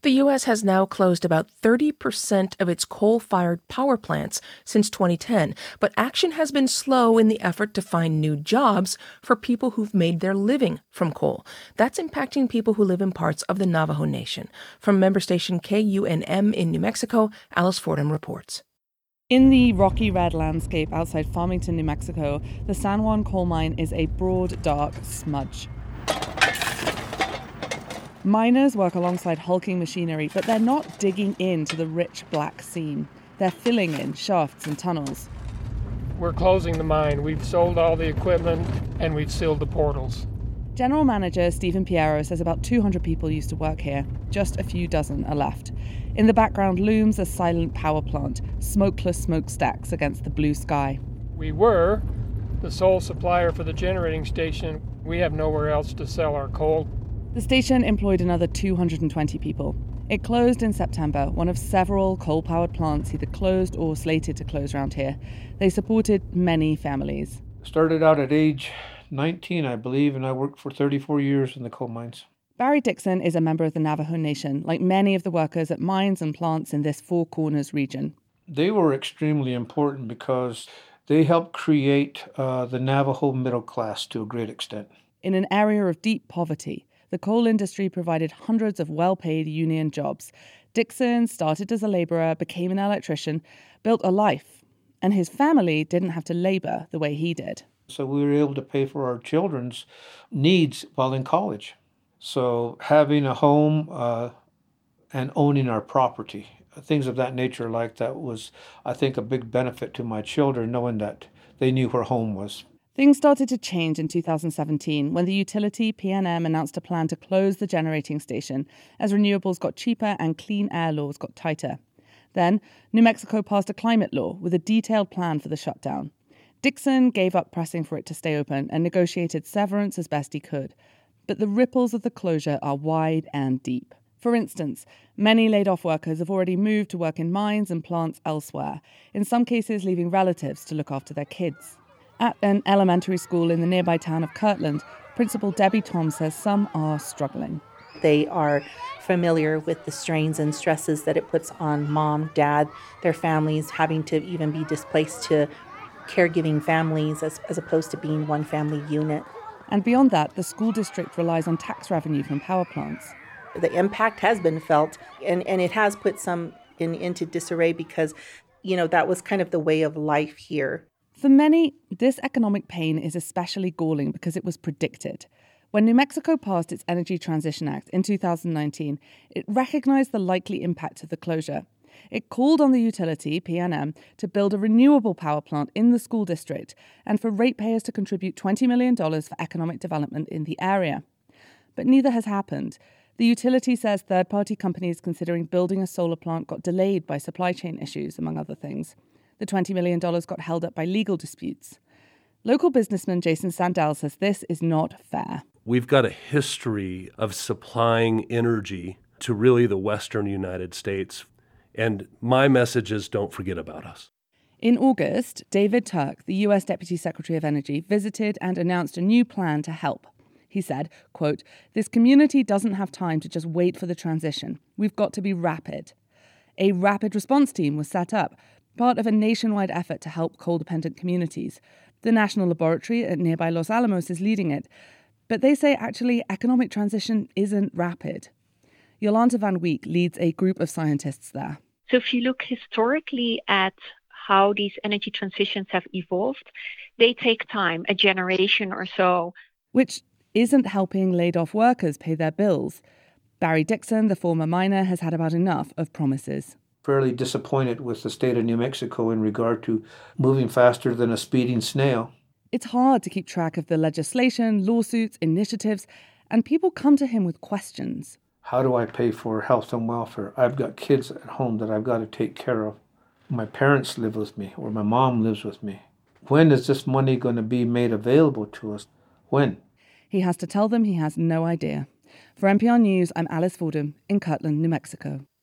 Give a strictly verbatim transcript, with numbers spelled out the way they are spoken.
The U S has now closed about thirty percent of its coal-fired power plants since twenty ten, but action has been slow in the effort to find new jobs for people who've made their living from coal. That's impacting people who live in parts of the Navajo Nation. From member station K U N M in New Mexico, Alice Fordham reports. In the rocky red landscape outside Farmington, New Mexico, the San Juan coal mine is a broad, dark smudge. Miners work alongside hulking machinery, but they're not digging into the rich black seam. They're filling in shafts and tunnels. We're closing the mine. We've sold all the equipment and we've sealed the portals. General Manager Stephen Piero says about two hundred people used to work here. Just a few dozen are left. In the background looms a silent power plant, smokeless smokestacks against the blue sky. We were the sole supplier for the generating station. We have nowhere else to sell our coal. The station employed another two hundred twenty people. It closed in September, one of several coal-powered plants either closed or slated to close around here. They supported many families. Started out at age nineteen, I believe, and I worked for thirty-four years in the coal mines. Barry Dixon is a member of the Navajo Nation, like many of the workers at mines and plants in this Four Corners region. They were extremely important because they helped create uh, the Navajo middle class to a great extent. In an area of deep poverty, the coal industry provided hundreds of well-paid union jobs. Dixon started as a labourer, became an electrician, built a life, and his family didn't have to labour the way he did. So we were able to pay for our children's needs while in college. So having a home uh, and owning our property, things of that nature like that was, I think, a big benefit to my children, knowing that they knew where home was. Things started to change in two thousand seventeen when the utility P N M announced a plan to close the generating station as renewables got cheaper and clean air laws got tighter. Then, New Mexico passed a climate law with a detailed plan for the shutdown. Dixon gave up pressing for it to stay open and negotiated severance as best he could. But the ripples of the closure are wide and deep. For instance, many laid-off workers have already moved to work in mines and plants elsewhere, in some cases leaving relatives to look after their kids. At an elementary school in the nearby town of Kirtland, Principal Debbie Tom says some are struggling. They are familiar with the strains and stresses that it puts on mom, dad, their families, having to even be displaced to caregiving families as, as opposed to being one family unit. And beyond that, the school district relies on tax revenue from power plants. The impact has been felt, and, and it has put some in, into disarray because, you know, that was kind of the way of life here. For many, this economic pain is especially galling because it was predicted. When New Mexico passed its Energy Transition Act in two thousand nineteen, it recognized the likely impact of the closure. It called on the utility, P N M, to build a renewable power plant in the school district and for ratepayers to contribute twenty million dollars for economic development in the area. But neither has happened. The utility says third-party companies considering building a solar plant got delayed by supply chain issues, among other things. The twenty million dollars got held up by legal disputes. Local businessman Jason Sandell says this is not fair. We've got a history of supplying energy to really the western United States. And my message is don't forget about us. In August, David Turk, the U S Deputy Secretary of Energy, visited and announced a new plan to help. He said, quote, "This community doesn't have time to just wait for the transition. We've got to be rapid." A rapid response team was set up, part of a nationwide effort to help coal-dependent communities. The National Laboratory at nearby Los Alamos is leading it. But they say actually economic transition isn't rapid. Yolanda Van Week leads a group of scientists there. So if you look historically at how these energy transitions have evolved, they take time, a generation or so. Which isn't helping laid-off workers pay their bills. Barry Dixon, the former miner, has had about enough of promises. Fairly disappointed with the state of New Mexico in regard to moving faster than a speeding snail. It's hard to keep track of the legislation, lawsuits, initiatives, and people come to him with questions. How do I pay for health and welfare? I've got kids at home that I've got to take care of. My parents live with me, or my mom lives with me. When is this money going to be made available to us? When? He has to tell them he has no idea. For N P R News, I'm Alice Fordham in Kirtland, New Mexico.